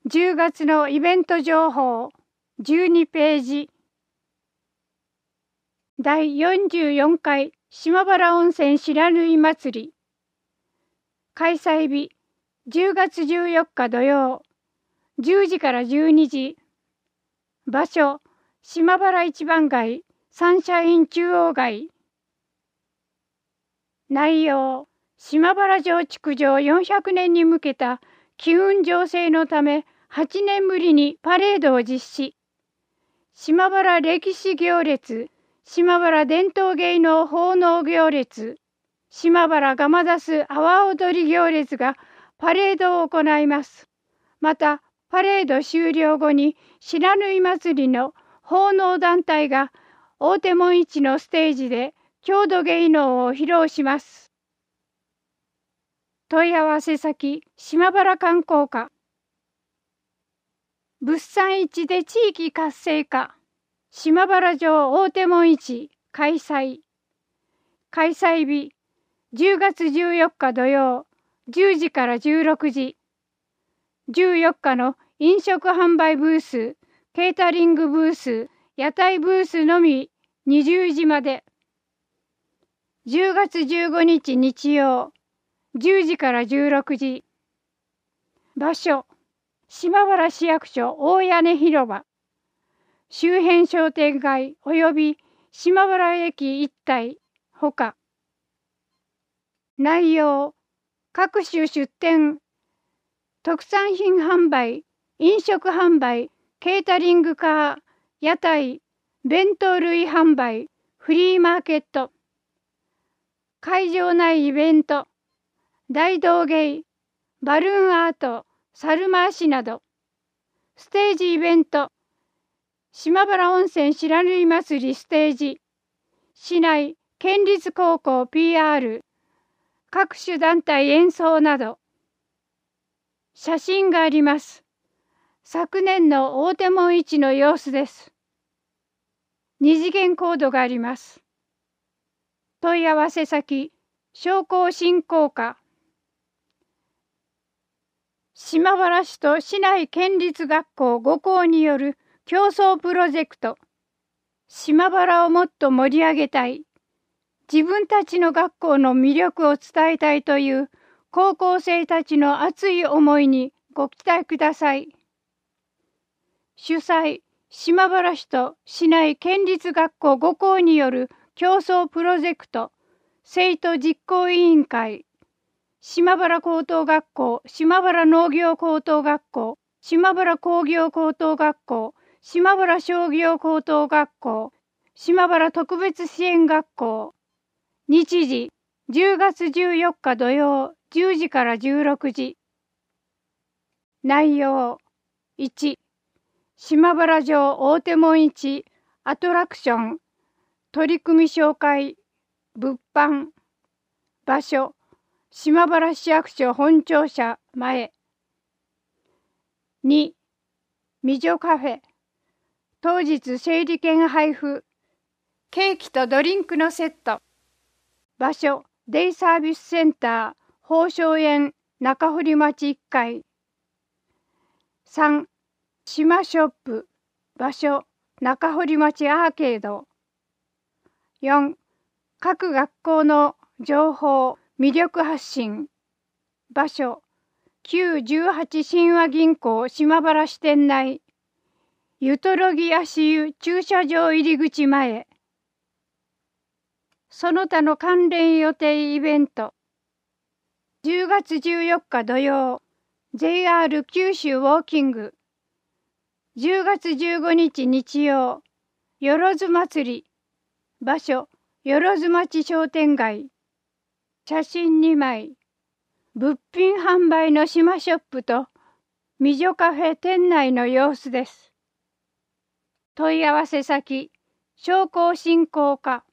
10月のイベント情報12ページ。第44回島原温泉白縫祭り。開催日10月14日土曜10時から12時。場所島原一番街サンシャイン中央街。内容島原城築城400年に向けた機運醸成のため8年ぶりにパレードを実施。島原歴史行列、島原伝統芸能奉納行列、島原ガマダス阿波踊り行列がパレードを行います。また、パレード終了後に白縫祭りの奉納団体が大手門市のステージで郷土芸能を披露します。問い合わせ先、島原観光課。物産市で地域活性化。島原城大手門市開催。開催日10月14日土曜10時から16時。14日の飲食販売ブース、ケータリングブース、屋台ブースのみ20時まで。10月15日日曜10時から16時。場所島原市役所大屋根広場。周辺商店街及び島原駅一帯ほか。内容各種出店、特産品販売、飲食販売、ケータリングカー、屋台、弁当類販売、フリーマーケット。会場内イベント、大道芸、バルーンアート、猿回しなど。ステージイベント、島原温泉白縫祭りステージ、市内県立高校 PR、各種団体演奏など。写真があります。昨年の大手門市の様子です。二次元コードがあります。問い合わせ先、商工振興課。島原市と市内県立学校5校による共創プロジェクト。島原をもっと盛り上げたい。自分たちの学校の魅力を伝えたいという高校生たちの熱い思いにご期待ください。主催、島原市と市内県立学校5校による共創プロジェクト。生徒実行委員会。島原高等学校、島原農業高等学校、島原工業高等学校、島原商業高等学校、島原特別支援学校。日時、10月14日土曜10時から16時。内容、1、島原城大手門市アトラクション、取り組み紹介、物販。場所、島原市役所本庁舎前。2、美女カフェ。当日整理券配布。ケーキとドリンクのセット。場所、デイサービスセンター、宝生園中堀町1階。3、島ショップ。場所、中堀町アーケード。4、各学校の情報、魅力発信。場所、旧18神話銀行島原支店内。ゆとろぎ足湯駐車場入り口前。その他の関連予定イベント。10月14日土曜、JR 九州ウォーキング。10月15日日曜、よろず祭り。場所、よろず町商店街。写真2枚。物品販売の島ショップと美女カフェ店内の様子です。問い合わせ先、商工振興課。